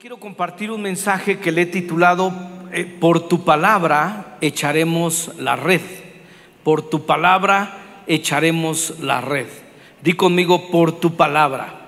Quiero compartir un mensaje que le he titulado Por tu palabra echaremos la red. Por tu palabra echaremos la red. Di conmigo, por tu palabra.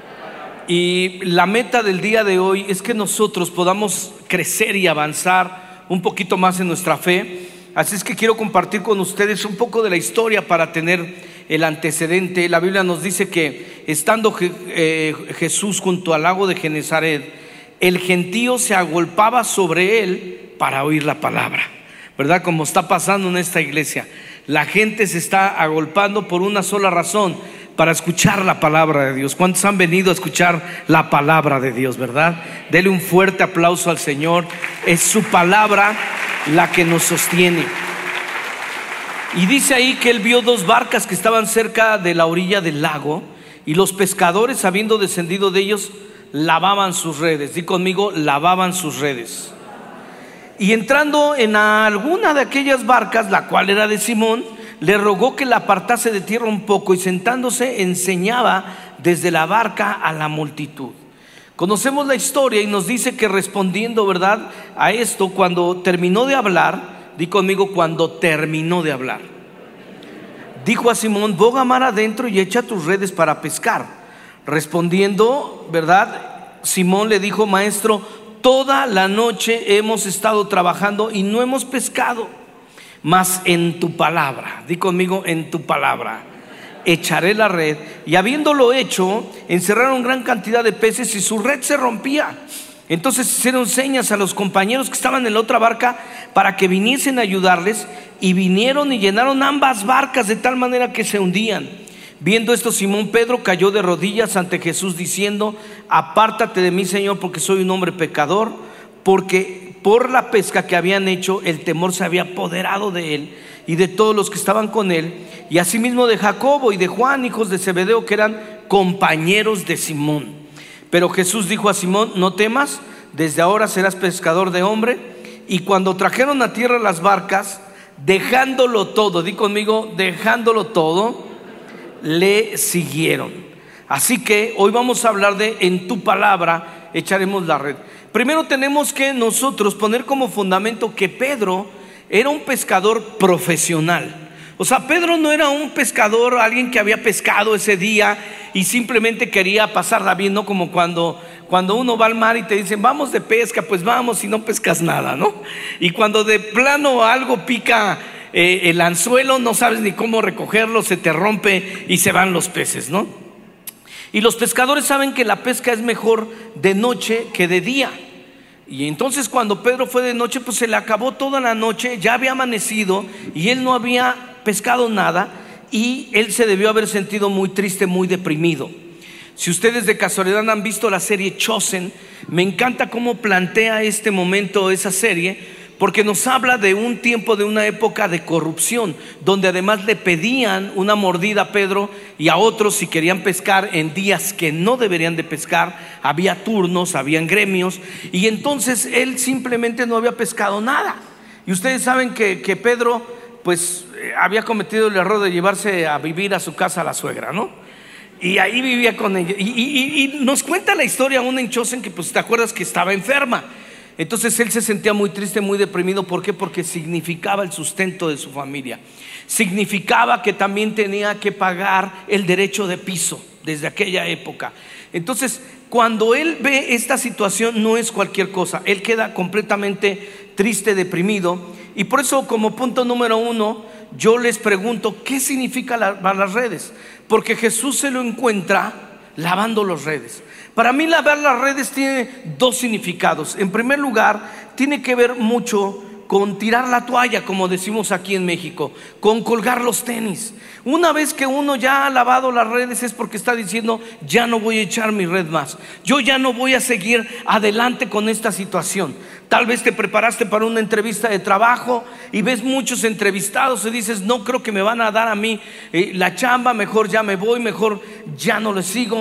Y la meta del día de hoy es que nosotros podamos crecer y avanzar un poquito más en nuestra fe. Así es que quiero compartir con ustedes un poco de la historia para tener el antecedente. La Biblia nos dice que estando Jesús junto al lago de Genezaret, el gentío se agolpaba sobre él para oír la palabra, ¿verdad? Como está pasando en esta iglesia, la gente se está agolpando por una sola razón: para escuchar la palabra de Dios. ¿Cuántos han venido a escuchar la palabra de Dios, verdad? Dele un fuerte aplauso al Señor. Es su palabra la que nos sostiene. Y dice ahí que él vio dos barcas que estaban cerca de la orilla del lago, y los pescadores, habiendo descendido de ellos, lavaban sus redes. Di conmigo, lavaban sus redes. Y entrando en alguna de aquellas barcas, la cual era de Simón, le rogó que la apartase de tierra un poco, y sentándose enseñaba desde la barca a la multitud. Conocemos la historia y nos dice que respondiendo, ¿verdad?, a esto, cuando terminó de hablar, di conmigo, cuando terminó de hablar, dijo a Simón: boga mar adentro y echa tus redes para pescar. Respondiendo, ¿verdad?, Simón le dijo: maestro, toda la noche hemos estado trabajando y no hemos pescado, mas en tu palabra, di conmigo, en tu palabra echaré la red. Y habiéndolo hecho, encerraron gran cantidad de peces y su red se rompía. Entonces hicieron señas a los compañeros que estaban en la otra barca para que viniesen a ayudarles, y vinieron y llenaron ambas barcas de tal manera que se hundían. Viendo esto, Simón Pedro cayó de rodillas ante Jesús diciendo: apártate de mí, Señor, porque soy un hombre pecador. Porque por la pesca que habían hecho, el temor se había apoderado de él y de todos los que estaban con él, y asimismo de Jacobo y de Juan, hijos de Zebedeo, que eran compañeros de Simón. Pero Jesús dijo a Simón: no temas, desde ahora serás pescador de hombre. Y cuando trajeron a tierra las barcas, dejándolo todo, di conmigo, dejándolo todo, le siguieron. Así que hoy vamos a hablar de en tu palabra echaremos la red. Primero tenemos que nosotros poner como fundamento que Pedro era un pescador profesional. O sea, Pedro no era un pescador, alguien que había pescado ese día y simplemente quería pasarla bien, ¿no? Como cuando uno va al mar y te dicen: vamos de pesca, pues vamos, y no pescas nada, ¿no? Y cuando de plano algo pica el anzuelo, no sabes ni cómo recogerlo, se te rompe y se van los peces, ¿no? Y los pescadores saben que la pesca es mejor de noche que de día. Y entonces cuando Pedro fue de noche, pues se le acabó toda la noche, ya había amanecido y él no había pescado nada, y él se debió haber sentido muy triste, muy deprimido. Si ustedes de casualidad han visto la serie Chosen, me encanta cómo plantea este momento esa serie, porque nos habla de un tiempo, de una época de corrupción, donde además le pedían una mordida a Pedro y a otros si querían pescar en días que no deberían de pescar. Había turnos, habían gremios, y entonces él simplemente no había pescado nada. Y ustedes saben que Pedro pues había cometido el error de llevarse a vivir a su casa a la suegra, ¿no? Y ahí vivía con ella. Y nos cuenta la historia aún en Chosen que, pues, te acuerdas que estaba enferma. Entonces él se sentía muy triste, muy deprimido. ¿Por qué? Porque significaba el sustento de su familia. Significaba que también tenía que pagar el derecho de piso desde aquella época. Entonces, cuando él ve esta situación, no es cualquier cosa. Él queda completamente triste, deprimido. Y por eso, como punto número uno, yo les pregunto: ¿qué significa lavar las redes? Porque Jesús se lo encuentra lavando las redes. Para mí, lavar las redes tiene dos significados. En primer lugar, tiene que ver mucho con tirar la toalla, como decimos aquí en México, con colgar los tenis. Una vez que uno ya ha lavado las redes, es porque está diciendo: ya no voy a echar mi red más, yo ya no voy a seguir adelante con esta situación. Tal vez te preparaste para una entrevista de trabajo y ves muchos entrevistados y dices: no creo que me van a dar a mí la chamba, mejor ya me voy, mejor ya no les sigo.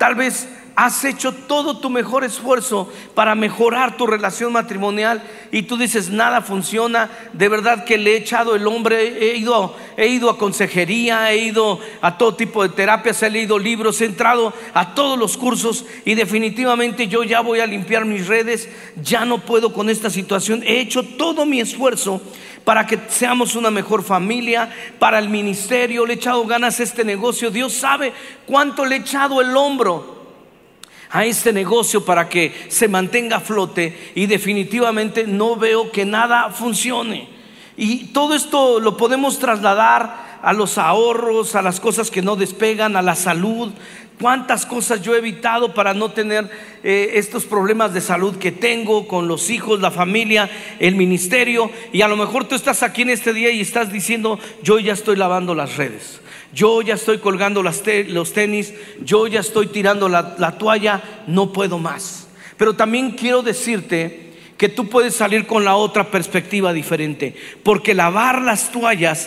Tal vez has hecho todo tu mejor esfuerzo para mejorar tu relación matrimonial y tú dices, nada funciona. De verdad que le he echado el hombre, he ido a consejería, he ido a todo tipo de terapias, he leído libros, he entrado a todos los cursos y definitivamente yo ya voy a limpiar mis redes, ya no puedo con esta situación. He hecho todo mi esfuerzo para que seamos una mejor familia, para el ministerio, le he echado ganas a este negocio. Dios sabe cuánto le he echado el hombro a este negocio para que se mantenga a flote y definitivamente no veo que nada funcione. Y todo esto lo podemos trasladar a los ahorros, a las cosas que no despegan, a la salud. Cuántas cosas yo he evitado para no tener estos problemas de salud que tengo con los hijos, la familia, el ministerio. Y a lo mejor tú estás aquí en este día y estás diciendo, yo ya estoy lavando las redes, yo ya estoy colgando los tenis, yo ya estoy tirando la toalla, no puedo más. Pero también quiero decirte que tú puedes salir con la otra perspectiva diferente, porque lavar las toallas,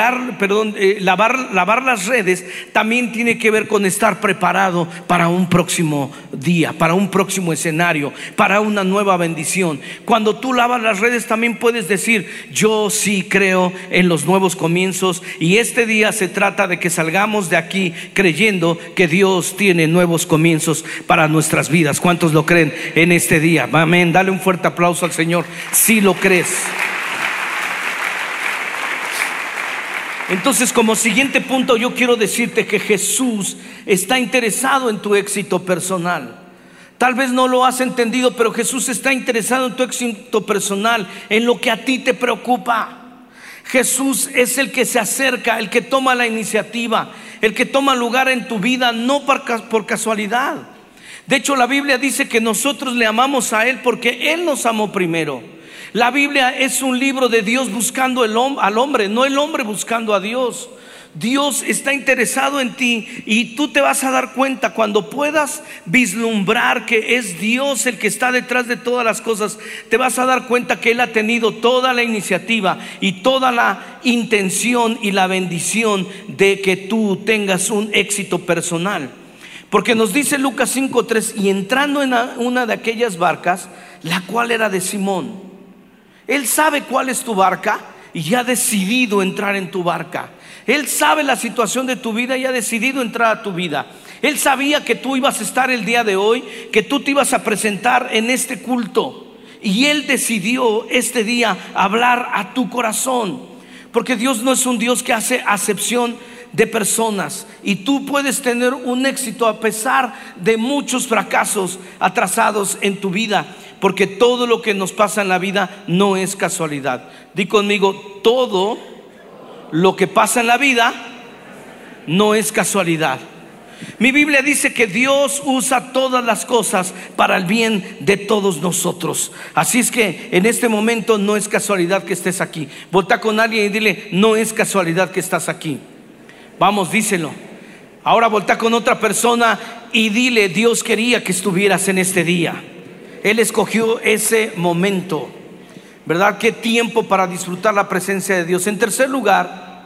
lavar las redes también tiene que ver con estar preparado para un próximo día, para un próximo escenario, para una nueva bendición. Cuando tú lavas las redes también puedes decir, yo sí creo en los nuevos comienzos y este día se trata de que salgamos de aquí creyendo que Dios tiene nuevos comienzos para nuestras vidas. ¿Cuántos lo creen en este día? Amén. Dale un fuerte aplauso al Señor si lo crees. Entonces, como siguiente punto, yo quiero decirte que Jesús está interesado en tu éxito personal. Tal vez no lo has entendido, pero Jesús está interesado en tu éxito personal, en lo que a ti te preocupa. Jesús es el que se acerca, el que toma la iniciativa, el que toma lugar en tu vida, no por casualidad. De hecho, la Biblia dice que nosotros le amamos a Él porque Él nos amó primero. La Biblia es un libro de Dios buscando al hombre, no el hombre buscando a Dios. Dios está interesado en ti y tú te vas a dar cuenta cuando puedas vislumbrar que es Dios el que está detrás de todas las cosas. Te vas a dar cuenta que Él ha tenido toda la iniciativa y toda la intención y la bendición de que tú tengas un éxito personal. Porque nos dice Lucas 5:3, y entrando en una de aquellas barcas, la cual era de Simón. Él sabe cuál es tu barca y ha decidido entrar en tu barca. Él sabe la situación de tu vida y ha decidido entrar a tu vida. Él sabía que tú ibas a estar el día de hoy, que tú te ibas a presentar en este culto. Y Él decidió este día hablar a tu corazón. Porque Dios no es un Dios que hace acepción de personas, y tú puedes tener un éxito a pesar de muchos fracasos atrasados en tu vida, porque todo lo que nos pasa en la vida no es casualidad. Di conmigo, todo lo que pasa en la vida no es casualidad. Mi Biblia dice que Dios usa todas las cosas para el bien de todos nosotros. Así es que en este momento no es casualidad que estés aquí. Voltea con alguien y dile, no es casualidad que estás aquí. Vamos, díselo. Ahora voltea con otra persona y dile, Dios quería que estuvieras en este día. Él escogió ese momento, ¿verdad? Qué tiempo para disfrutar la presencia de Dios. En tercer lugar,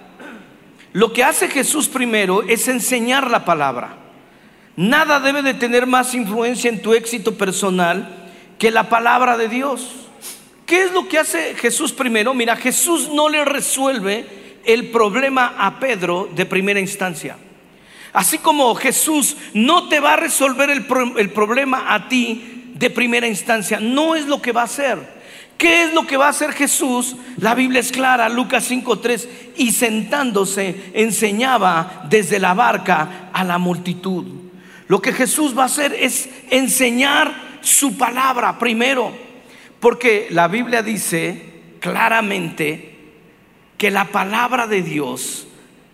lo que hace Jesús primero es enseñar la palabra. Nada debe de tener más influencia en tu éxito personal que la palabra de Dios. ¿Qué es lo que hace Jesús primero? Mira, Jesús no le resuelve el problema a Pedro de primera instancia. Así como Jesús no te va a resolver el problema a ti de primera instancia, no es lo que va a hacer. ¿Qué es lo que va a hacer Jesús? La Biblia es clara, Lucas 5:3, y sentándose enseñaba desde la barca a la multitud. Lo que Jesús va a hacer es enseñar su palabra primero, porque la Biblia dice claramente que la palabra de Dios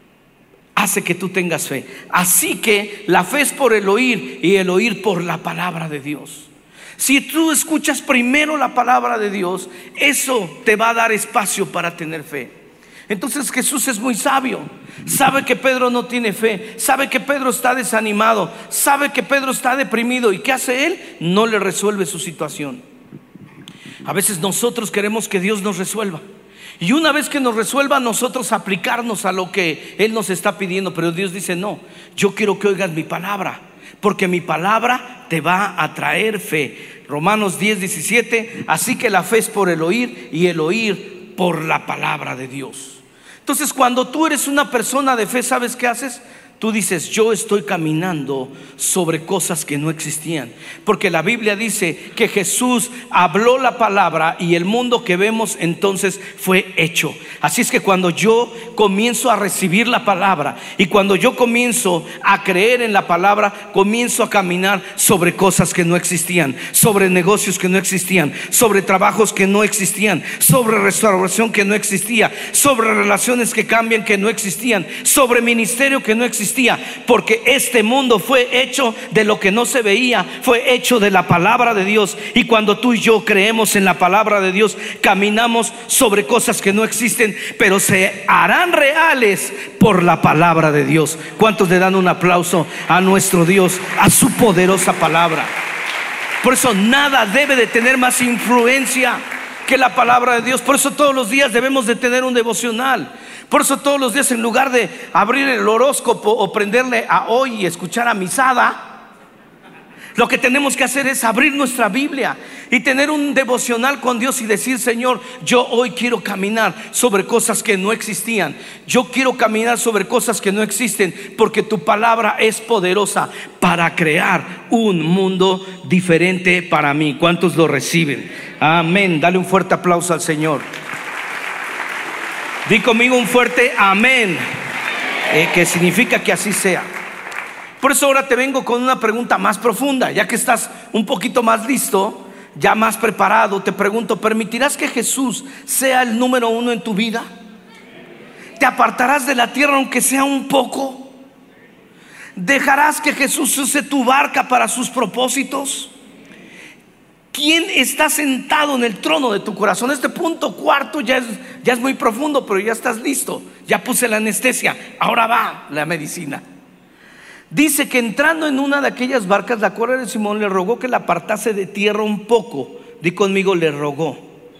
hace que tú tengas fe. Así que la fe es por el oír y el oír por la palabra de Dios. Si tú escuchas primero la palabra de Dios, eso te va a dar espacio para tener fe. Entonces Jesús es muy sabio. Sabe que Pedro no tiene fe, sabe que Pedro está desanimado, sabe que Pedro está deprimido. ¿Y qué hace Él? No le resuelve su situación. A veces nosotros queremos que Dios nos resuelva, y una vez que nos resuelva, nosotros aplicarnos a lo que Él nos está pidiendo. Pero Dios dice, no, yo quiero que oigas mi palabra, porque mi palabra te va a traer fe. Romanos 10:17, así que la fe es por el oír y el oír por la palabra de Dios. Entonces, cuando tú eres una persona de fe, ¿sabes qué haces? Tú dices, yo estoy caminando sobre cosas que no existían, porque la Biblia dice que Jesús habló la palabra y el mundo que vemos entonces fue hecho. Así es que cuando yo comienzo a recibir la palabra y cuando yo comienzo a creer en la palabra, comienzo a caminar sobre cosas que no existían, sobre negocios que no existían, sobre trabajos que no existían, sobre restauración que no existía, sobre relaciones que cambian que no existían, sobre ministerio que no existía. Porque este mundo fue hecho de lo que no se veía, fue hecho de la palabra de Dios. Y cuando tú y yo creemos en la palabra de Dios, caminamos sobre cosas que no existen, pero se harán reales por la palabra de Dios. ¿Cuántos le dan un aplauso a nuestro Dios, a su poderosa palabra? Por eso nada debe de tener más influencia que la palabra de Dios. Por eso todos los días debemos de tener un devocional. Por eso todos los días, en lugar de abrir el horóscopo o prenderle a hoy y escuchar a misada, lo que tenemos que hacer es abrir nuestra Biblia y tener un devocional con Dios y decir, Señor, yo hoy quiero caminar sobre cosas que no existían. Yo quiero caminar sobre cosas que no existen, porque tu palabra es poderosa para crear un mundo diferente para mí. ¿Cuántos lo reciben? Amén. Dale un fuerte aplauso al Señor. Di conmigo un fuerte amén, que significa que así sea. Por eso ahora te vengo con una pregunta más profunda. Ya que estás un poquito más listo, ya más preparado, te pregunto, ¿permitirás que Jesús sea el número uno en tu vida? ¿Te apartarás de la tierra aunque sea un poco? ¿Dejarás que Jesús use tu barca para sus propósitos? ¿Quién está sentado en el trono de tu corazón? Este punto cuarto ya es muy profundo, pero ya estás listo. Ya puse la anestesia, ahora va la medicina. Dice que entrando en una de aquellas barcas, la cual era de Simón, le rogó que la apartase de tierra un poco. Di conmigo, le rogó.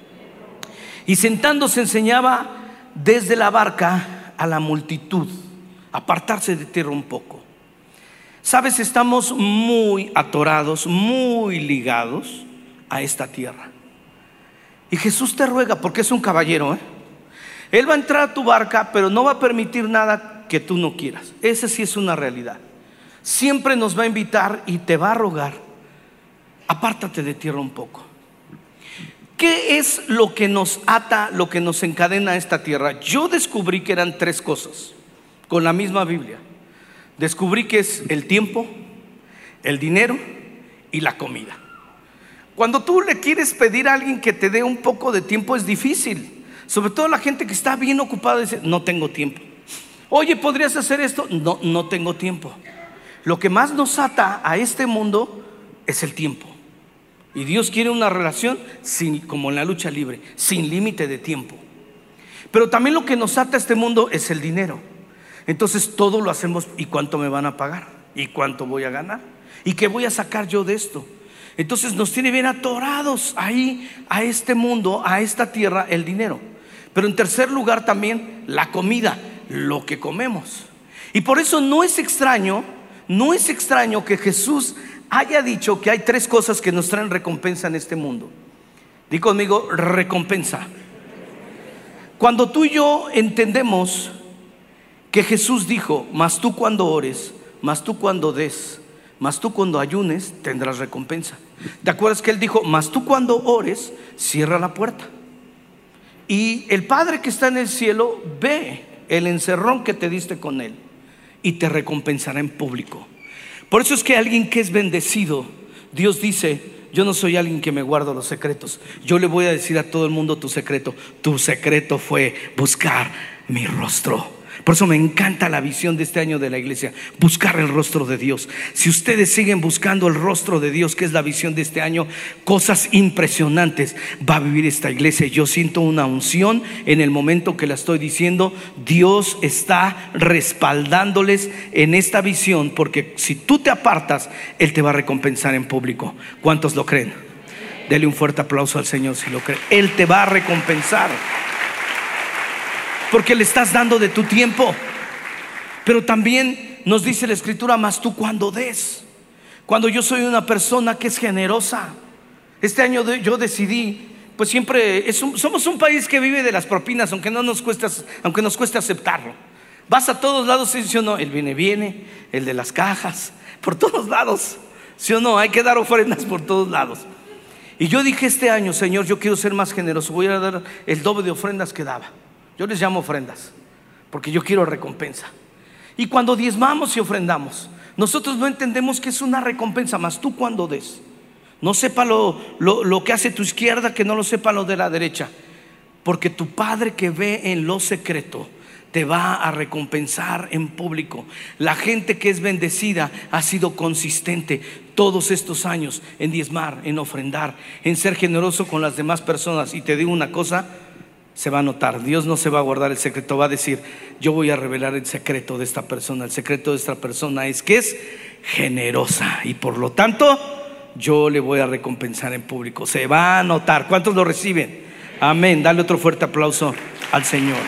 Y sentándose enseñaba desde la barca a la multitud. Apartarse de tierra un poco. Sabes, estamos muy atorados, muy ligados a esta tierra. Y Jesús te ruega, porque es un caballero, Él va a entrar a tu barca, pero no va a permitir nada que tú no quieras. Esa sí es una realidad. Siempre nos va a invitar y te va a rogar, apártate de tierra un poco. ¿Qué es lo que nos ata, lo que nos encadena a esta tierra? Yo descubrí que eran tres cosas con la misma Biblia. Descubrí que es el tiempo, el dinero y la comida. Cuando tú le quieres pedir a alguien que te dé un poco de tiempo, es difícil. Sobre todo la gente que está bien ocupada dice, no tengo tiempo. Oye, ¿podrías hacer esto? No tengo tiempo. Lo que más nos ata a este mundo es el tiempo. Y Dios quiere una relación como en la lucha libre, sin límite de tiempo. Pero también lo que nos ata a este mundo es el dinero. Entonces todo lo hacemos, ¿y cuánto me van a pagar? ¿Y cuánto voy a ganar? ¿Y qué voy a sacar yo de esto? Entonces nos tiene bien atorados ahí a este mundo, a esta tierra, el dinero. Pero en tercer lugar también la comida, lo que comemos. Y por eso no es extraño que Jesús haya dicho que hay tres cosas que nos traen recompensa en este mundo. Di conmigo, recompensa. Cuando tú y yo entendemos que Jesús dijo, mas tú cuando ores, mas tú cuando des, mas tú cuando ayunes, tendrás recompensa. ¿Te acuerdas que Él dijo, mas tú cuando ores, cierra la puerta? Y el Padre que está en el cielo ve el encerrón que te diste con Él y te recompensará en público. Por eso es que alguien que es bendecido, Dios dice, yo no soy alguien que me guardo los secretos. Yo le voy a decir a todo el mundo tu secreto. Tu secreto fue buscar mi rostro. Por eso me encanta la visión de este año de la iglesia, buscar el rostro de Dios. Si ustedes siguen buscando el rostro de Dios, que es la visión de este año, cosas impresionantes va a vivir esta iglesia. Yo siento una unción en el momento que la estoy diciendo. Dios está respaldándoles en esta visión, porque si tú te apartas, Él te va a recompensar en público. ¿Cuántos lo creen? Dele un fuerte aplauso al Señor si lo cree. Él te va a recompensar, porque le estás dando de tu tiempo. Pero también nos dice la Escritura, mas tú cuando des. cuando yo soy una persona que es generosa. Este año yo decidí, pues siempre somos un país que vive de las propinas, aunque nos cueste aceptarlo. Vas a todos lados, ¿sí o no? El viene, el de las cajas, por todos lados, ¿sí o no? Hay que dar ofrendas por todos lados. Y yo dije este año, Señor, yo quiero ser más generoso, voy a dar el doble de ofrendas que daba. Yo les llamo ofrendas, porque yo quiero recompensa. Y cuando diezmamos y ofrendamos, nosotros no entendemos que es una recompensa más. Tú cuando des, no sepa lo que hace tu izquierda, que no lo sepa lo de la derecha, porque tu Padre que ve en lo secreto te va a recompensar en público. La gente que es bendecida ha sido consistente todos estos años en diezmar, en ofrendar, en ser generoso con las demás personas. Y te digo una cosa, se va a notar. Dios no se va a guardar el secreto, va a decir: yo voy a revelar el secreto de esta persona. El secreto de esta persona es que es generosa, y por lo tanto yo le voy a recompensar en público. Se va a notar. ¿Cuántos lo reciben? Amén. Dale otro fuerte aplauso al Señor.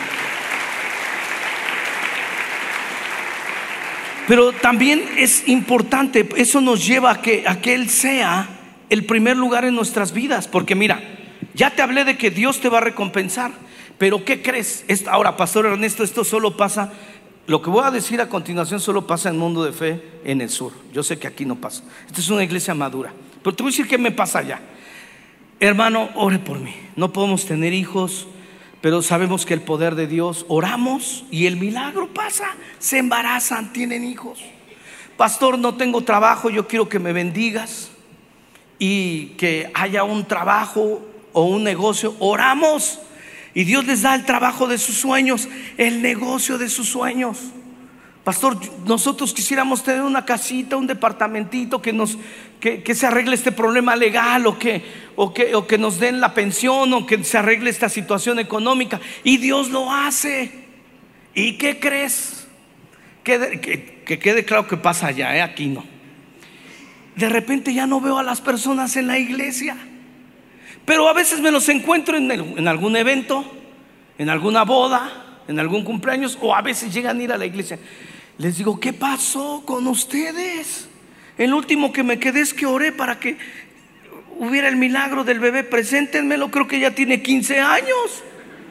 Pero también es importante, eso nos lleva a que Él sea el primer lugar en nuestras vidas. Porque mira, ya te hablé de que Dios te va a recompensar, pero ¿qué crees? Ahora, Pastor Ernesto, esto solo pasa, lo que voy a decir a continuación solo pasa en Mundo de Fe en el sur. Yo sé que aquí no pasa. Esta es una iglesia madura, pero te voy a decir qué me pasa allá. Hermano, ore por mí. No podemos tener hijos, pero sabemos que el poder de Dios, oramos y el milagro pasa. Se embarazan, tienen hijos. Pastor, no tengo trabajo, yo quiero que me bendigas y que haya un trabajo o un negocio. Oramos y Dios les da el trabajo de sus sueños, el negocio de sus sueños. Pastor, nosotros quisiéramos tener una casita, un departamentito que se arregle este problema legal, o que nos den la pensión, o que se arregle esta situación económica. Y Dios lo hace. ¿Y qué crees? Que quede claro que pasa allá, aquí no. De repente ya no veo a las personas en la iglesia, pero a veces me los encuentro en algún evento, en alguna boda, en algún cumpleaños, o a veces llegan a ir a la iglesia. Les digo: ¿qué pasó con ustedes? El último que me quedé es que oré para que hubiera el milagro del bebé. Preséntenmelo, creo que ya tiene 15 años.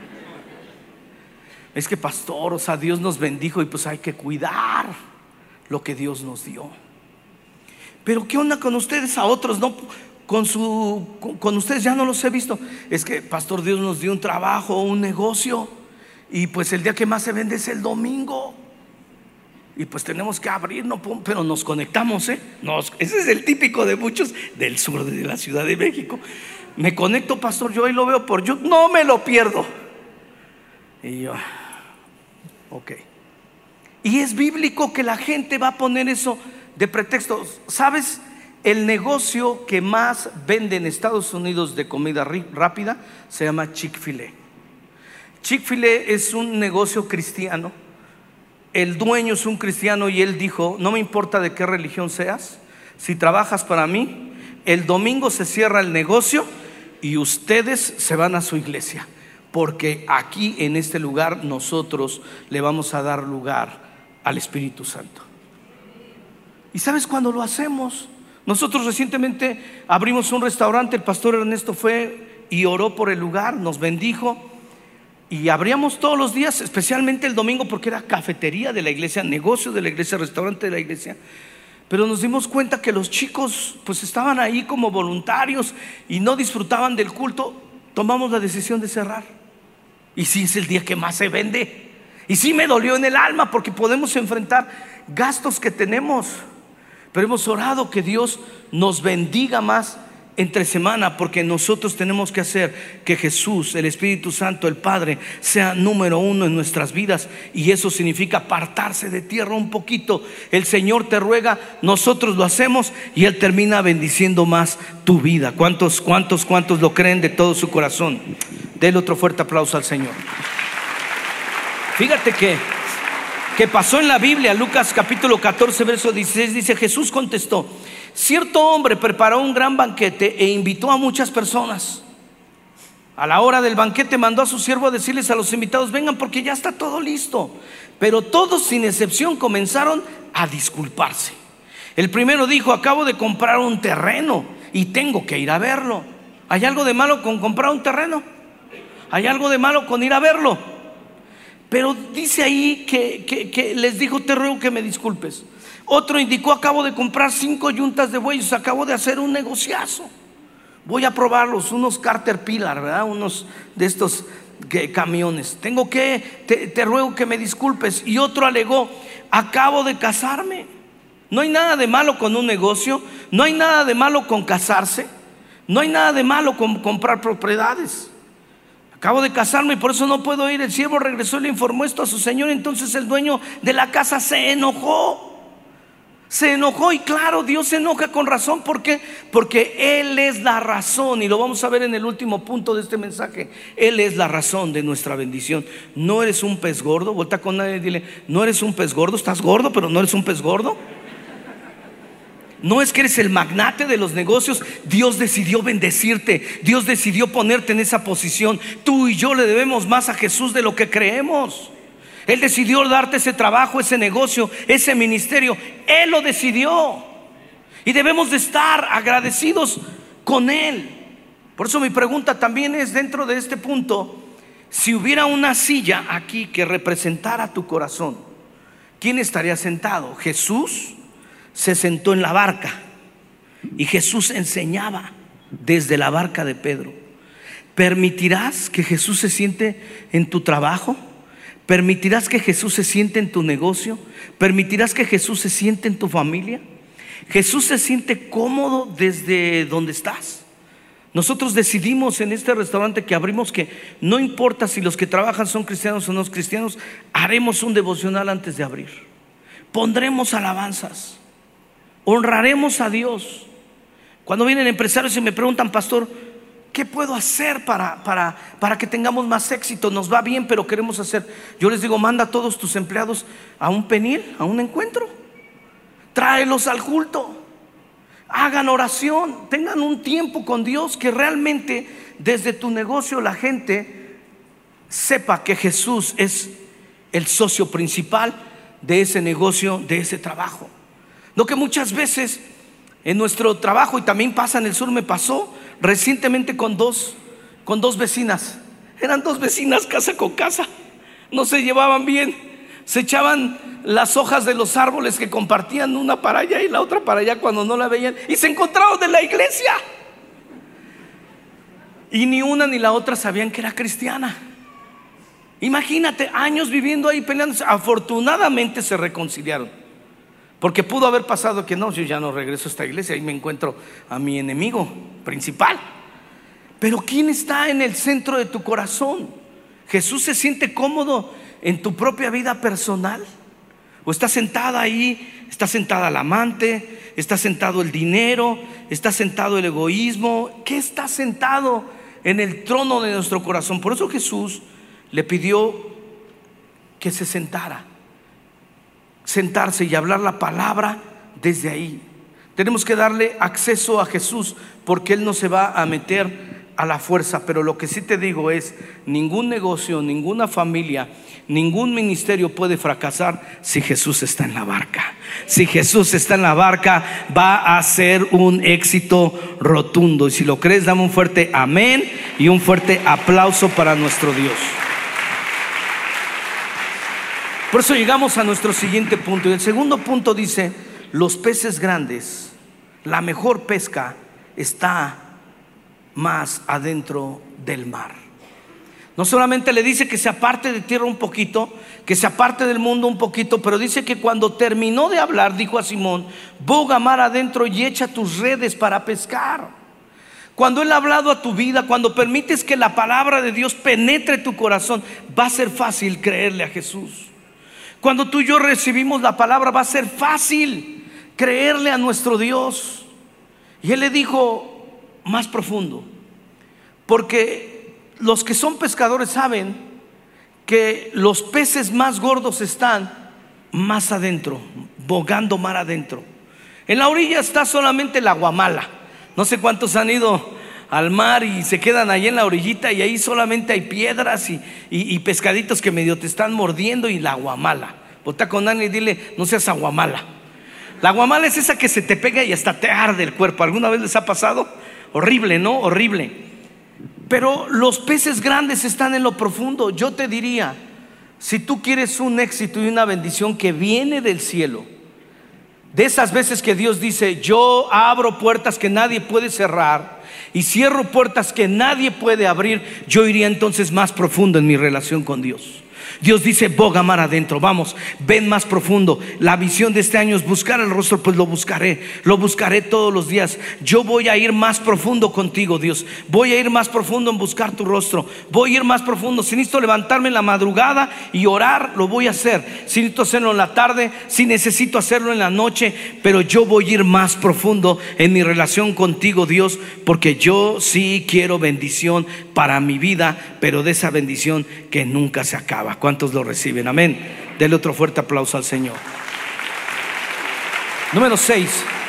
Es que, pastor, o sea, Dios nos bendijo y pues hay que cuidar lo que Dios nos dio. Pero ¿qué onda con ustedes? A otros no, con ustedes ya no los he visto. Es que, pastor, Dios nos dio un trabajo, un negocio, y pues el día que más se vende es el domingo. Y pues tenemos que abrir, no, pero nos conectamos, ese es el típico de muchos del sur de la Ciudad de México. Me conecto, pastor, yo ahí lo veo por YouTube, no me lo pierdo. Y yo, ok. Y es bíblico que la gente va a poner eso de pretexto. ¿Sabes? El negocio que más vende en Estados Unidos de comida rápida se llama Chick-fil-A. Chick-fil-A es un negocio cristiano. El dueño es un cristiano y él dijo: no me importa de qué religión seas, si trabajas para mí, el domingo se cierra el negocio y ustedes se van a su iglesia, porque aquí en este lugar nosotros le vamos a dar lugar al Espíritu Santo. ¿Y sabes cuándo lo hacemos? Nosotros recientemente abrimos un restaurante. El pastor Ernesto fue y oró por el lugar, nos bendijo. Y abríamos todos los días, especialmente el domingo, porque era cafetería de la iglesia, negocio de la iglesia, restaurante de la iglesia. Pero nos dimos cuenta que los chicos pues estaban ahí como voluntarios y no disfrutaban del culto. Tomamos la decisión de cerrar. Y sí, es el día que más se vende. Y sí me dolió en el alma, porque podemos enfrentar gastos que tenemos. Pero hemos orado que Dios nos bendiga más entre semana, porque nosotros tenemos que hacer que Jesús, el Espíritu Santo, el Padre, sea número uno en nuestras vidas. Y eso significa apartarse de tierra un poquito. El Señor te ruega, nosotros lo hacemos y Él termina bendiciendo más tu vida. ¿Cuántos lo creen de todo su corazón? Denle otro fuerte aplauso al Señor. Fíjate que pasó en la Biblia. Lucas capítulo 14 verso 16 dice: Jesús contestó: cierto hombre preparó un gran banquete e invitó a muchas personas. A la hora del banquete mandó a su siervo a decirles a los invitados: vengan, porque ya está todo listo. Pero todos sin excepción comenzaron a disculparse. El primero dijo: acabo de comprar un terreno y tengo que ir a verlo. ¿Hay algo de malo con comprar un terreno? ¿Hay algo de malo con ir a verlo? Pero dice ahí que les dijo: te ruego que me disculpes. Otro indicó: acabo de comprar 5 yuntas de bueyes, acabo de hacer un negociazo, voy a probarlos, unos Caterpillar, ¿verdad? Unos de estos camiones. Te ruego que me disculpes. Y otro alegó: acabo de casarme. No hay nada de malo con un negocio, no hay nada de malo con casarse, no hay nada de malo con comprar propiedades. Acabo de casarme y por eso no puedo ir. El siervo regresó y le informó esto a su señor. Entonces el dueño de la casa se enojó. Y claro, Dios se enoja con razón. ¿Por qué? Porque Él es la razón, y lo vamos a ver en el último punto de este mensaje. Él es la razón de nuestra bendición. No eres un pez gordo. Volta con nadie y dile: no eres un pez gordo. Estás gordo, pero no eres un pez gordo. No es que eres el magnate de los negocios. Dios decidió bendecirte, Dios decidió ponerte en esa posición. Tú y yo le debemos más a Jesús de lo que creemos. Él decidió darte ese trabajo, ese negocio, ese ministerio. Él lo decidió y debemos de estar agradecidos con Él. Por eso mi pregunta también es, dentro de este punto: si hubiera una silla aquí que representara tu corazón, ¿quién estaría sentado? Jesús se sentó en la barca y Jesús enseñaba desde la barca de Pedro. ¿Permitirás que Jesús se siente en tu trabajo? ¿Permitirás que Jesús se siente en tu negocio? ¿Permitirás que Jesús se siente en tu familia? Jesús se siente cómodo desde donde estás. Nosotros decidimos en este restaurante que abrimos que no importa si los que trabajan son cristianos o no cristianos, haremos un devocional antes de abrir. Pondremos alabanzas, honraremos a Dios. Cuando vienen empresarios y me preguntan: pastor, ¿qué puedo hacer para que tengamos más éxito? Nos va bien, pero queremos hacer. Yo les digo: manda a todos tus empleados a un penil, a un encuentro. Tráelos al culto. Hagan oración, tengan un tiempo con Dios, que realmente desde tu negocio la gente sepa que Jesús es el socio principal de ese negocio, de ese trabajo. Lo que muchas veces en nuestro trabajo, y también pasa en el sur, me pasó recientemente con dos vecinas. Eran 2 vecinas casa con casa, no se llevaban bien, se echaban las hojas de los árboles que compartían, una para allá y la otra para allá cuando no la veían, y se encontraron en la iglesia y ni una ni la otra sabían que era cristiana. Imagínate, años viviendo ahí peleándose. Afortunadamente se reconciliaron, porque pudo haber pasado que no, yo ya no regreso a esta iglesia, ahí me encuentro a mi enemigo principal. Pero ¿quién está en el centro de tu corazón? ¿Jesús se siente cómodo en tu propia vida personal? ¿O está sentada ahí? ¿Está sentada el amante? ¿Está sentado el dinero? ¿Está sentado el egoísmo? ¿Qué está sentado en el trono de nuestro corazón? Por eso Jesús le pidió que se sentara. Sentarse y hablar la palabra desde ahí. Tenemos que darle acceso a Jesús, porque Él no se va a meter a la fuerza. Pero lo que sí te digo es: ningún negocio, ninguna familia, ningún ministerio puede fracasar si Jesús está en la barca. Si Jesús está en la barca, va a ser un éxito rotundo. Y si lo crees, dame un fuerte amén y un fuerte aplauso para nuestro Dios. Por eso llegamos a nuestro siguiente punto. Y el segundo punto dice: los peces grandes, la mejor pesca está más adentro del mar. No solamente le dice que se aparte de tierra un poquito, que se aparte del mundo un poquito, pero dice que cuando terminó de hablar, dijo a Simón: boga mar adentro y echa tus redes para pescar. Cuando Él ha hablado a tu vida, cuando permites que la palabra de Dios penetre tu corazón, va a ser fácil creerle a Jesús. Cuando tú y yo recibimos la palabra, va a ser fácil creerle a nuestro Dios. Y Él le dijo más profundo, porque los que son pescadores saben que los peces más gordos están más adentro, bogando mar adentro. En la orilla está solamente la guamala. No sé cuántos han ido al mar y se quedan ahí en la orillita, y ahí solamente hay piedras y pescaditos que medio te están mordiendo, y la guamala. Bota con Dani y dile: no seas aguamala. La guamala es esa que se te pega y hasta te arde el cuerpo. ¿Alguna vez les ha pasado? Horrible, ¿no? Horrible. Pero los peces grandes están en lo profundo. Yo te diría, si tú quieres un éxito y una bendición que viene del cielo, de esas veces que Dios dice: yo abro puertas que nadie puede cerrar y cierro puertas que nadie puede abrir, yo iría entonces más profundo en mi relación con Dios. Dios dice: boga mar adentro, vamos, ven más profundo. La visión de este año es buscar el rostro, pues lo buscaré todos los días. Yo voy a ir más profundo contigo, Dios. Voy a ir más profundo en buscar tu rostro. Voy a ir más profundo. Si necesito levantarme en la madrugada y orar, lo voy a hacer. Si necesito hacerlo en la tarde, si necesito hacerlo en la noche, pero yo voy a ir más profundo en mi relación contigo, Dios, porque yo sí quiero bendición para mi vida, pero de esa bendición que nunca se acaba. ¿Cuántos lo reciben? Amén. Dele otro fuerte aplauso al Señor. Número 6.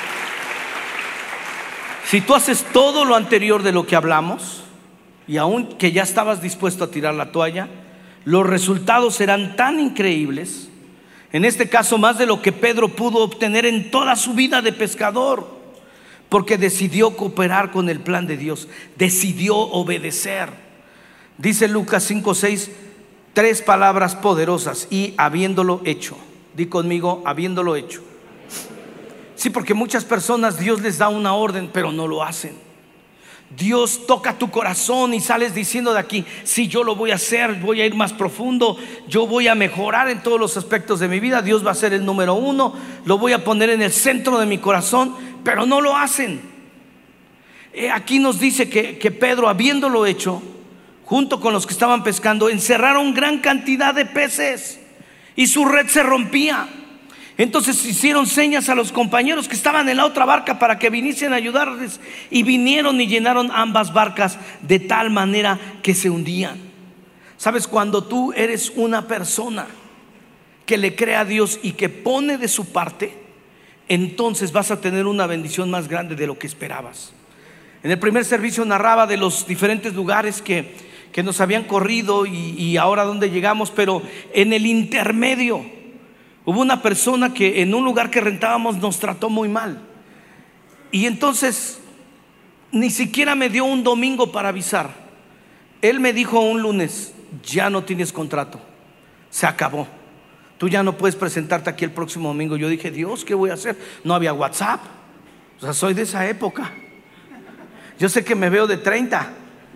Si tú haces todo lo anterior de lo que hablamos, y aun que ya estabas dispuesto a tirar la toalla, los resultados serán tan increíbles, en este caso más de lo que Pedro pudo obtener en toda su vida de pescador, porque decidió cooperar con el plan de Dios, decidió obedecer. Dice Lucas 5:6, 3 palabras poderosas: y habiéndolo hecho. Di conmigo: habiéndolo hecho. Sí, porque muchas personas Dios les da una orden, pero no lo hacen. Dios toca tu corazón y sales diciendo de aquí: sí, yo lo voy a hacer, voy a ir más profundo, yo voy a mejorar en todos los aspectos de mi vida. Dios va a ser el número 1, lo voy a poner en el centro de mi corazón, pero no lo hacen. Aquí nos dice que Pedro, habiéndolo hecho, junto con los que estaban pescando, encerraron gran cantidad de peces y su red se rompía. Entonces hicieron señas a los compañeros que estaban en la otra barca para que viniesen a ayudarles, y vinieron y llenaron ambas barcas de tal manera que se hundían. Sabes, cuando tú eres una persona que le cree a Dios y que pone de su parte, entonces vas a tener una bendición más grande de lo que esperabas. En el primer servicio narraba de los diferentes lugares que nos habían corrido y ahora donde llegamos, pero en el intermedio hubo una persona que en un lugar que rentábamos nos trató muy mal, y entonces ni siquiera me dio un domingo para avisar. Él me dijo un lunes: ya no tienes contrato, se acabó, tú ya no puedes presentarte aquí el próximo domingo. Yo dije: Dios, ¿qué voy a hacer? No había WhatsApp, o sea, soy de esa época. Yo sé que me veo de 30.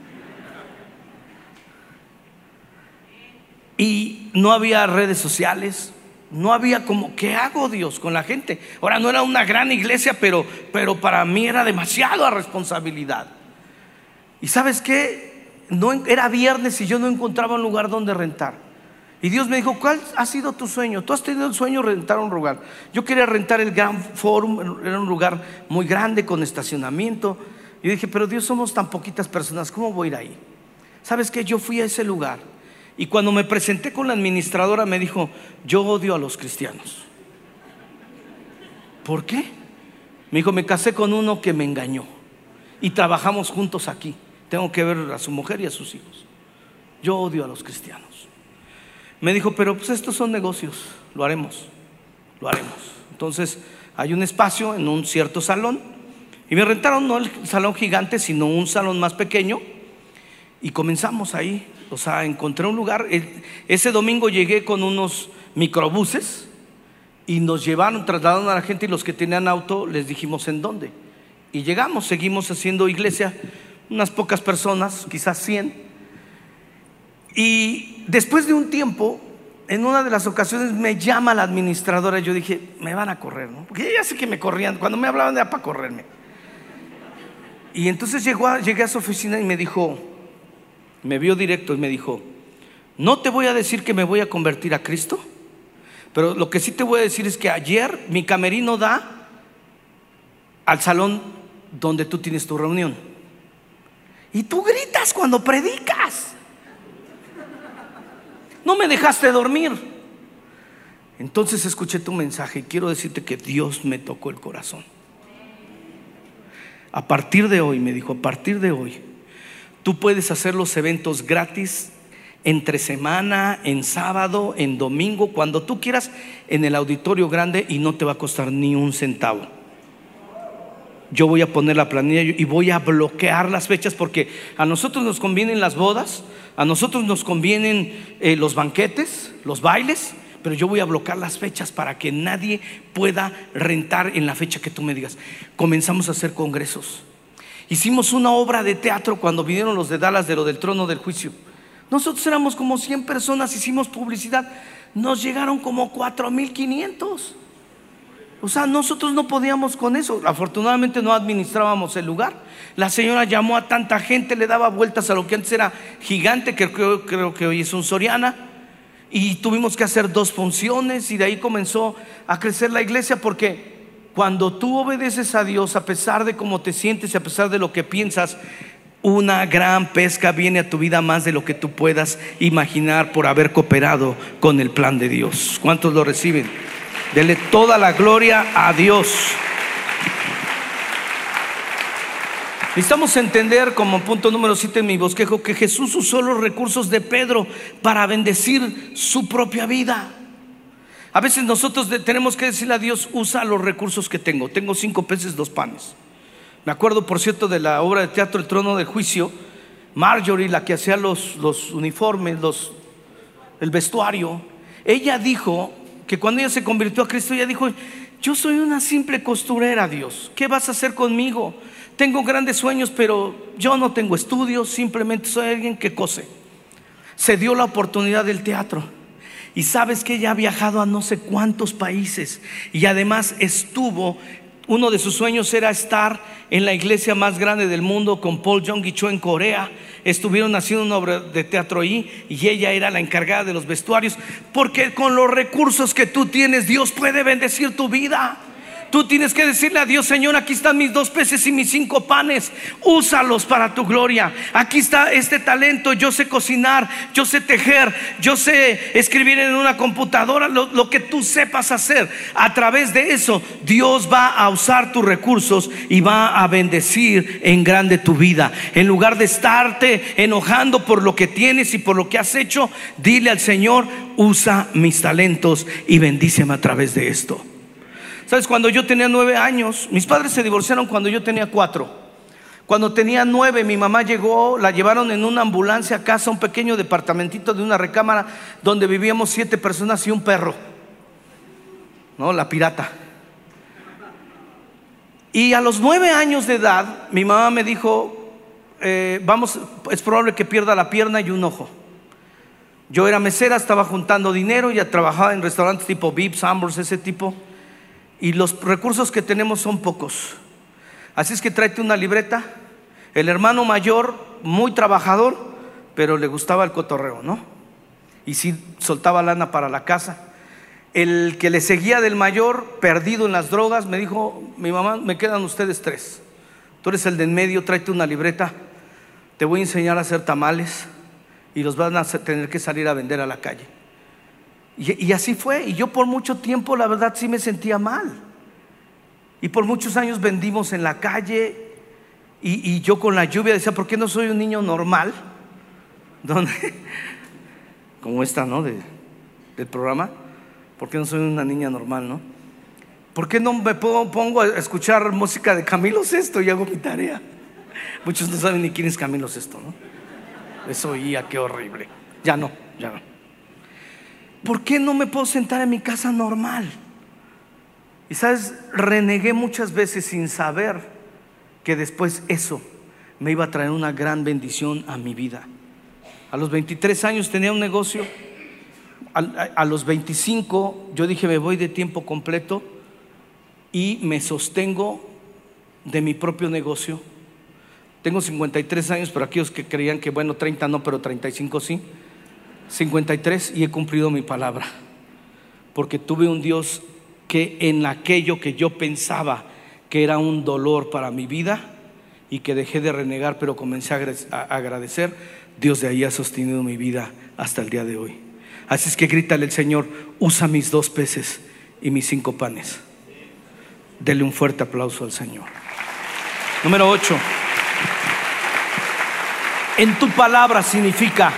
Y no había redes sociales, no había como, ¿qué hago, Dios, con la gente? Ahora, no era una gran iglesia, pero para mí era demasiada responsabilidad. Y ¿sabes qué? No, era viernes y yo no encontraba un lugar donde rentar. Y Dios me dijo: ¿cuál ha sido tu sueño? ¿Tú has tenido el sueño de rentar un lugar? Yo quería rentar el Gran Forum, era un lugar muy grande con estacionamiento. Y dije: pero Dios, somos tan poquitas personas, ¿cómo voy a ir ahí? ¿Sabes qué? Yo fui a ese lugar, y cuando me presenté con la administradora me dijo: yo odio a los cristianos. ¿Por qué? Me dijo: me casé con uno que me engañó y trabajamos juntos aquí, tengo que ver a su mujer y a sus hijos. Yo odio a los cristianos. Me dijo: pero pues estos son negocios, lo haremos. Entonces hay un espacio en un cierto salón, y me rentaron no el salón gigante, sino un salón más pequeño, y comenzamos ahí. O sea, encontré un lugar. Ese domingo llegué con unos microbuses y nos trasladaron a la gente, y los que tenían auto les dijimos en dónde. Y llegamos, seguimos haciendo iglesia, unas pocas personas, quizás 100. Y después de un tiempo, en una de las ocasiones me llama la administradora. Yo dije: me van a correr, ¿no? Porque ya sé que me corrían, cuando me hablaban era para correrme. Y entonces llegué a su oficina y me dijo, me vio directo y me dijo: no te voy a decir que me voy a convertir a Cristo, pero lo que sí te voy a decir es que ayer mi camerino da al salón donde tú tienes tu reunión, y tú gritas cuando predicas. No me dejaste dormir. Entonces escuché tu mensaje y quiero decirte que Dios me tocó el corazón. A partir de hoy, me dijo, a partir de hoy tú puedes hacer los eventos gratis entre semana, en sábado, en domingo, cuando tú quieras, en el auditorio grande, y no te va a costar ni un centavo. Yo voy a poner la planilla y voy a bloquear las fechas, porque a nosotros nos convienen las bodas, a nosotros nos convienen los banquetes, los bailes, pero yo voy a bloquear las fechas para que nadie pueda rentar en la fecha que tú me digas. Comenzamos a hacer congresos. Hicimos una obra de teatro cuando vinieron los de Dallas, de lo del trono del juicio. Nosotros éramos como 100 personas, hicimos publicidad, nos llegaron como 4,500. O sea, nosotros no podíamos con eso. Afortunadamente no administrábamos el lugar. La señora llamó a tanta gente, le daba vueltas a lo que antes era Gigante, que creo que hoy es un Soriana, y tuvimos que hacer 2 funciones, y de ahí comenzó a crecer la iglesia. Porque cuando tú obedeces a Dios, a pesar de cómo te sientes y a pesar de lo que piensas, una gran pesca viene a tu vida, más de lo que tú puedas imaginar, por haber cooperado con el plan de Dios. ¿Cuántos lo reciben? Dele toda la gloria a Dios. Necesitamos entender, como punto número 7 en mi bosquejo, que Jesús usó los recursos de Pedro para bendecir su propia vida. A veces nosotros tenemos que decirle a Dios: usa los recursos que tengo. Tengo 5 peces, 2 panes. Me acuerdo, por cierto, de la obra de teatro El trono del juicio. Marjorie, la que hacía los uniformes, el vestuario, ella dijo que cuando ella se convirtió a Cristo, ella dijo: yo soy una simple costurera, Dios, ¿qué vas a hacer conmigo? Tengo grandes sueños, pero yo no tengo estudios, simplemente soy alguien que cose. Se dio la oportunidad del teatro, y sabes que ella ha viajado a no sé cuántos países, y además uno de sus sueños era estar en la iglesia más grande del mundo con Paul Jong-gi Cho en Corea. Estuvieron haciendo una obra de teatro ahí, y ella era la encargada de los vestuarios. Porque con los recursos que tú tienes, Dios puede bendecir tu vida. Tú tienes que decirle a Dios: Señor, aquí están mis 2 peces y mis 5 panes, úsalos para tu gloria. Aquí está este talento, yo sé cocinar, yo sé tejer, yo sé escribir en una computadora, lo que tú sepas hacer. A través de eso, Dios va a usar tus recursos y va a bendecir en grande tu vida. En lugar de estarte enojando por lo que tienes y por lo que has hecho, dile al Señor: usa mis talentos y bendíceme a través de esto. ¿Sabes? Cuando yo tenía 9 años, mis padres se divorciaron cuando yo tenía 4. Cuando tenía 9, mi mamá llegó, la llevaron en una ambulancia a casa, un pequeño departamentito de una recámara donde vivíamos 7 personas y un perro, ¿no? La pirata. Y a los 9 años de edad, mi mamá me dijo: es probable que pierda la pierna y un ojo. Yo era mesera, estaba juntando dinero, ya trabajaba en restaurantes tipo Vips, Ambers, ese tipo. Y los recursos que tenemos son pocos. Así es que tráete una libreta. El hermano mayor, muy trabajador, pero le gustaba el cotorreo, ¿no? Y sí soltaba lana para la casa. El que le seguía del mayor, perdido en las drogas, me dijo: mi mamá, me quedan ustedes 3. Tú eres el de en medio, tráete una libreta. Te voy a enseñar a hacer tamales y los van a tener que salir a vender a la calle. Y así fue. Y yo por mucho tiempo, la verdad, sí me sentía mal. Y por muchos años vendimos en la calle. Y yo con la lluvia decía: ¿por qué no soy un niño normal? Como esta, ¿no? Del programa. ¿Por qué no soy una niña normal, no? ¿Por qué no me pongo a escuchar música de Camilo Sesto y hago mi tarea? Muchos no saben ni quién es Camilo Sesto, ¿no? Eso oía, qué horrible. Ya no. ¿Por qué no me puedo sentar en mi casa normal? Y sabes, renegué muchas veces sin saber que después eso me iba a traer una gran bendición a mi vida. A los 23 años tenía un negocio. A los 25 yo dije: me voy de tiempo completo y me sostengo de mi propio negocio. Tengo 53 años, pero aquellos que creían que 30 no, pero 35 sí. 53, y he cumplido mi palabra, porque tuve un Dios que en aquello que yo pensaba que era un dolor para mi vida y que dejé de renegar, pero comencé a agradecer, Dios de ahí ha sostenido mi vida hasta el día de hoy. Así es que grítale al Señor: usa mis 2 peces y mis 5 panes. Dele un fuerte aplauso al Señor. Número 8. En tu palabra significa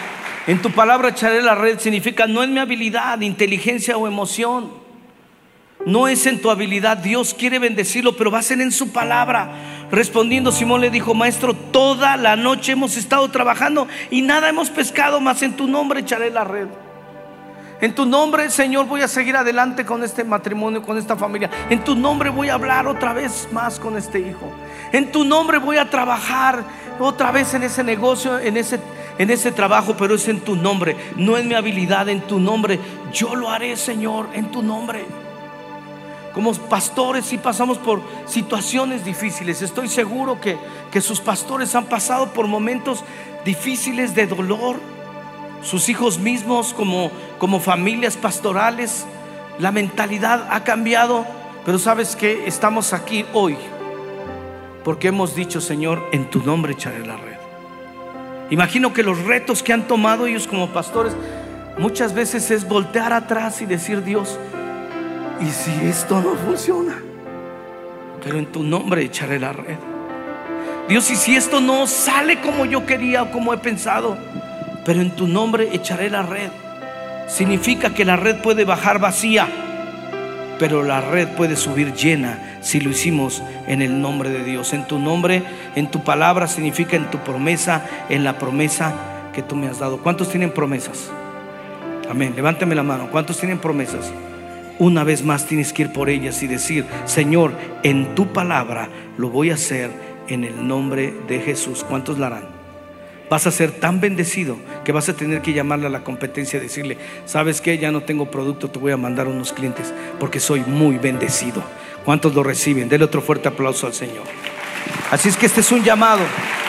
En tu palabra echaré la red significa no en mi habilidad, inteligencia o emoción. No es en tu habilidad. Dios quiere bendecirlo, pero va a ser en su palabra. Respondiendo, Simón le dijo: Maestro, toda la noche hemos estado trabajando y nada hemos pescado, mas en tu nombre echaré la red. En tu nombre, Señor, voy a seguir adelante con este matrimonio, con esta familia. En tu nombre voy a hablar otra vez más con este hijo. En tu nombre voy a trabajar otra vez en ese negocio, en ese trabajo, pero es en tu nombre, no en mi habilidad, en tu nombre. Yo lo haré, Señor, en tu nombre. Como pastores sí pasamos por situaciones difíciles. Estoy seguro que sus pastores han pasado por momentos difíciles de dolor. Sus hijos mismos como familias pastorales, la mentalidad ha cambiado. Pero ¿sabes qué? Estamos aquí hoy porque hemos dicho: Señor, en tu nombre echaré la red. Imagino que los retos que han tomado ellos como pastores muchas veces es voltear atrás y decir: Dios, ¿y si esto no funciona? Pero en tu nombre echaré la red. Dios, ¿y si esto no sale como yo quería o como he pensado? Pero en tu nombre echaré la red. Significa que la red puede bajar vacía, pero la red puede subir llena si lo hicimos en el nombre de Dios. En tu nombre, en tu palabra, significa en tu promesa, en la promesa que tú me has dado. ¿Cuántos tienen promesas? Amén, levántame la mano. ¿Cuántos tienen promesas? Una vez más tienes que ir por ellas y decir: Señor, en tu palabra lo voy a hacer en el nombre de Jesús. ¿Cuántos la harán? Vas a ser tan bendecido que vas a tener que llamarle a la competencia y decirle: ¿sabes qué? Ya no tengo producto, te voy a mandar unos clientes porque soy muy bendecido. ¿Cuántos lo reciben? Dele otro fuerte aplauso al Señor. Así es que este es un llamado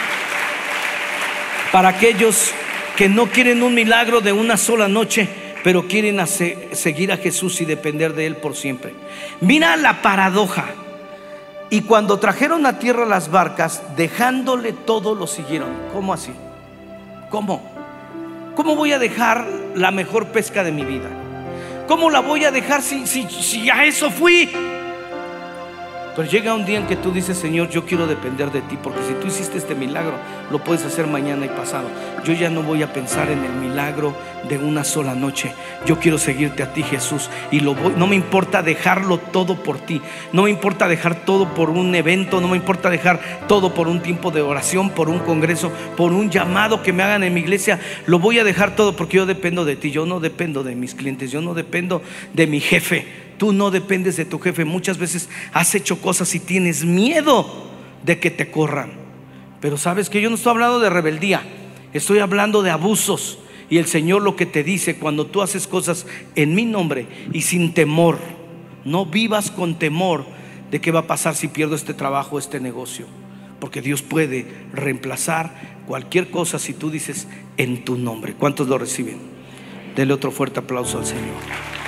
para aquellos que no quieren un milagro de una sola noche, pero quieren seguir a Jesús y depender de Él por siempre. Mira la paradoja. Y cuando trajeron a tierra las barcas, dejándole todo, lo siguieron. ¿Cómo así? ¿Cómo voy a dejar la mejor pesca de mi vida? ¿Cómo la voy a dejar si a eso fui? Pero llega un día en que tú dices: Señor, yo quiero depender de ti, porque si tú hiciste este milagro, lo puedes hacer mañana y pasado. Yo ya no voy a pensar en el milagro de una sola noche. Yo quiero seguirte a ti, Jesús, y no me importa dejarlo todo por ti. No me importa dejar todo por un evento. No me importa dejar todo por un tiempo de oración, por un congreso, por un llamado que me hagan en mi iglesia. Lo voy a dejar todo porque yo dependo de ti. Yo no dependo de mis clientes, yo no dependo de mi jefe. Tú no dependes de tu jefe. Muchas veces has hecho cosas y tienes miedo de que te corran. Pero sabes que yo no estoy hablando de rebeldía, estoy hablando de abusos. Y el Señor lo que te dice: cuando tú haces cosas en mi nombre y sin temor, no vivas con temor de qué va a pasar si pierdo este trabajo, este negocio, porque Dios puede reemplazar cualquier cosa si tú dices: en tu nombre. ¿Cuántos lo reciben? Dele otro fuerte aplauso al Señor.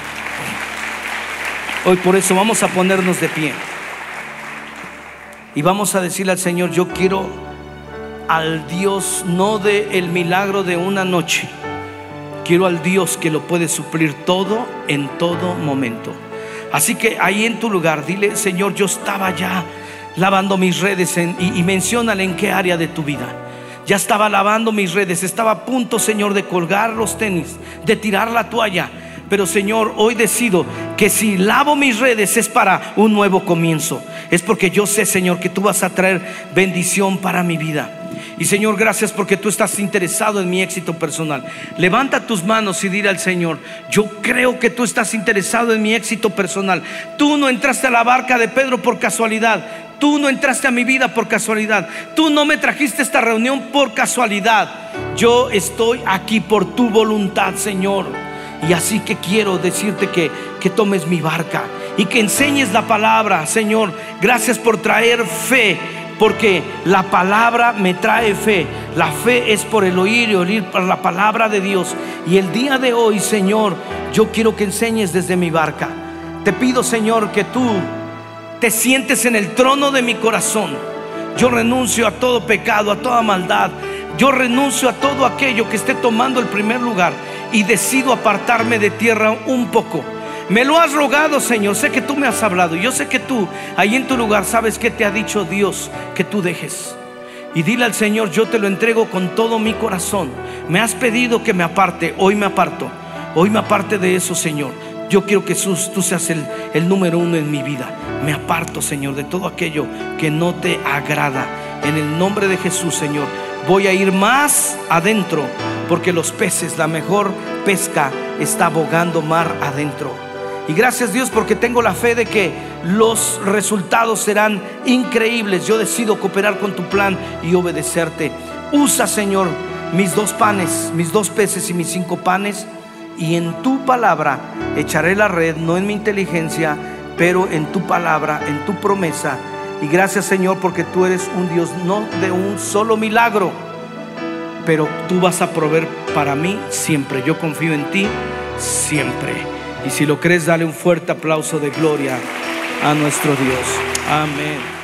Hoy por eso vamos a ponernos de pie y vamos a decirle al Señor: yo quiero al Dios no del milagro de una noche, quiero al Dios que lo puede suplir todo en todo momento. Así que ahí en tu lugar dile: Señor, yo estaba ya lavando mis redes y menciónale en qué área de tu vida. Ya estaba lavando mis redes, estaba a punto, Señor, de colgar los tenis, de tirar la toalla. Pero Señor, hoy decido que si lavo mis redes es para un nuevo comienzo. Es porque yo sé, Señor, que tú vas a traer bendición para mi vida. Y Señor, gracias porque tú estás interesado en mi éxito personal. Levanta tus manos y dile al Señor: yo creo que tú estás interesado en mi éxito personal. Tú no entraste a la barca de Pedro por casualidad. Tú no entraste a mi vida por casualidad. Tú no me trajiste a esta reunión por casualidad. Yo estoy aquí por tu voluntad, Señor. Y así que quiero decirte que tomes mi barca y que enseñes la palabra, Señor. Gracias por traer fe, porque la palabra me trae fe. La fe es por el oír y oír por la palabra de Dios. Y el día de hoy, Señor, yo quiero que enseñes desde mi barca. Te pido, Señor, que tú te sientes en el trono de mi corazón. Yo renuncio a todo pecado, a toda maldad. Yo renuncio a todo aquello que esté tomando el primer lugar y decido apartarme de tierra un poco. Me lo has rogado, Señor. Sé que tú me has hablado. Yo sé que tú, ahí en tu lugar, sabes que te ha dicho Dios que tú dejes. Y dile al Señor: yo te lo entrego con todo mi corazón. Me has pedido que me aparte, hoy me aparto. Hoy me aparte de eso, Señor. Yo quiero que tú seas el número uno en mi vida. Me aparto, Señor, de todo aquello que no te agrada. En el nombre de Jesús, Señor, voy a ir más adentro, porque los peces, la mejor pesca, está bogando mar adentro. Y gracias, Dios, porque tengo la fe de que los resultados serán increíbles. Yo decido cooperar con tu plan y obedecerte. Usa, Señor, mis 2 panes, mis 2 peces y mis 5 panes, y en tu palabra echaré la red, no en mi inteligencia, pero en tu palabra, en tu promesa. Y gracias, Señor, porque tú eres un Dios no de un solo milagro, pero tú vas a proveer para mí siempre. Yo confío en ti siempre. Y si lo crees, dale un fuerte aplauso de gloria a nuestro Dios. Amén.